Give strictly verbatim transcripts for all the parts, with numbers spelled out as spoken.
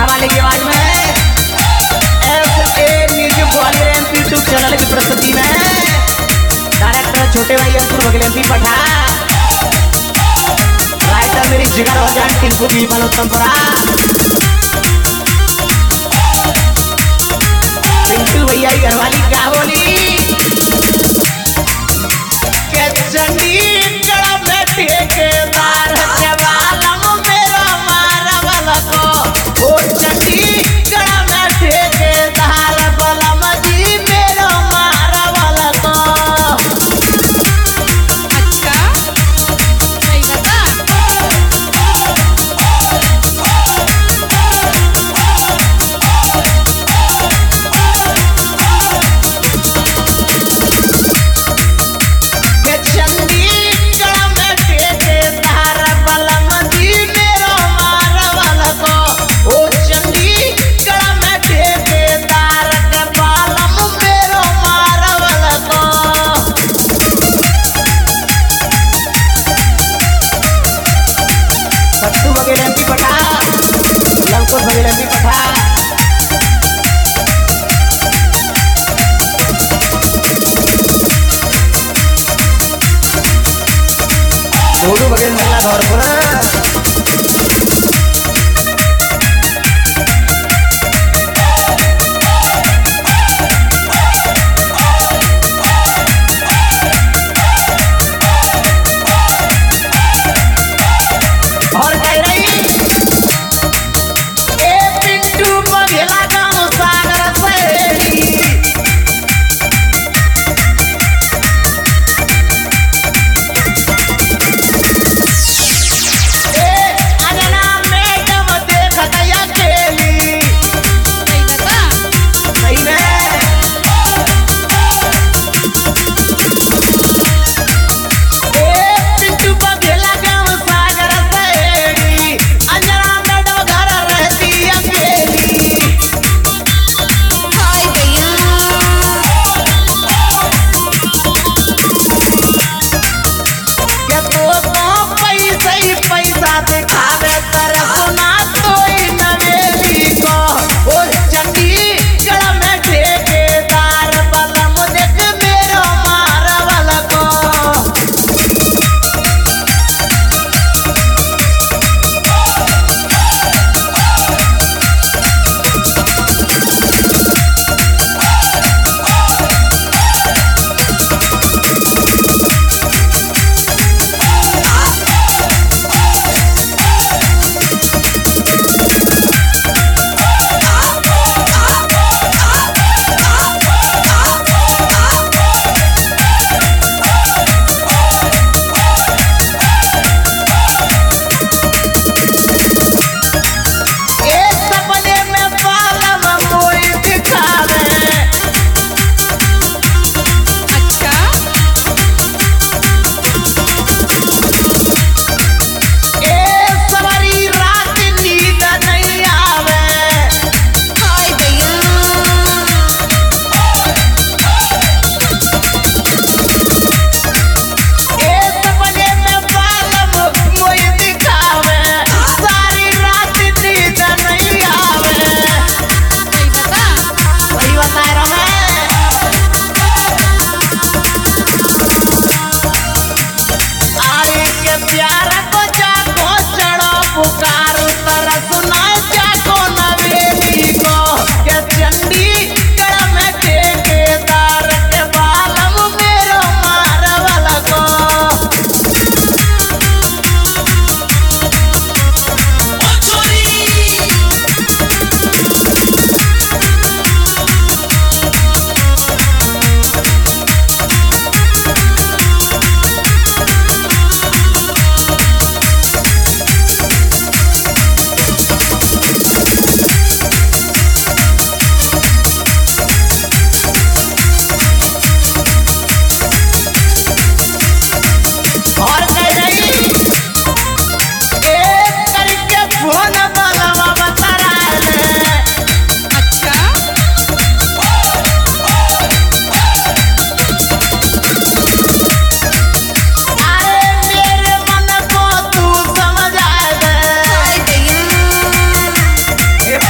मीठा वाले की आवाज में F A music Gwalior MP YouTube channel की प्रस्तुति में डायरेक्टर छोटे भाई अंकुर बघेल एमपी पठा, राइटर मेरी जिगर हो जान टिंकू भी मलोत्तमपुरा, पिंटू भैया की घरवाली क्या बोली के चंडीगढ़ में ठेकेदार के बालम मेरा मारवल को, ओ चंडीगढ़ में ठेकेदार बलम जी मेरा मारवल को। अच्छा सही बता। एमपी पठा, लवकुश बघेल एमपी पठा, गोलू बघेल नगला धौरपुर, और कह रही ए पिंटू बघेला गाँव सागर सहेली,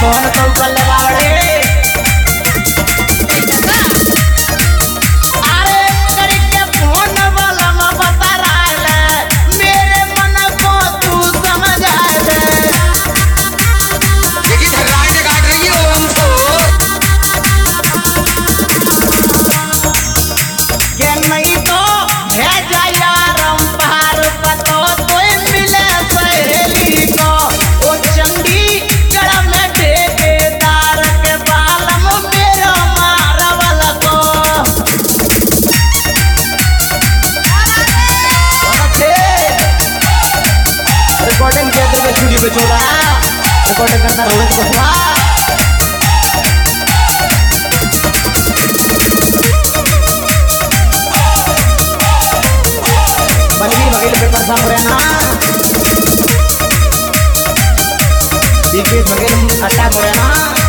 फोन तो कर ले बावड़े अरे करके फोन वाला में बता रहा है मेरे मन को तू समझ आए दे देखिए धर्राई ने काट रही हो हमको के नहीं तो भेजा यार हम बाहर पतो कोई मिले सहेली को ओ चंडी गड़ा में ठेकेदार के बालम मेरा मारा वाला को रिकॉर्डिंग के अंदर में स्टूडियो पे छोड़ा रिकॉर्डिंग करता रोहित कुशवाहा बलवीर वकील पेपर साफ रहना दीपेश वकील अटैक हो रहना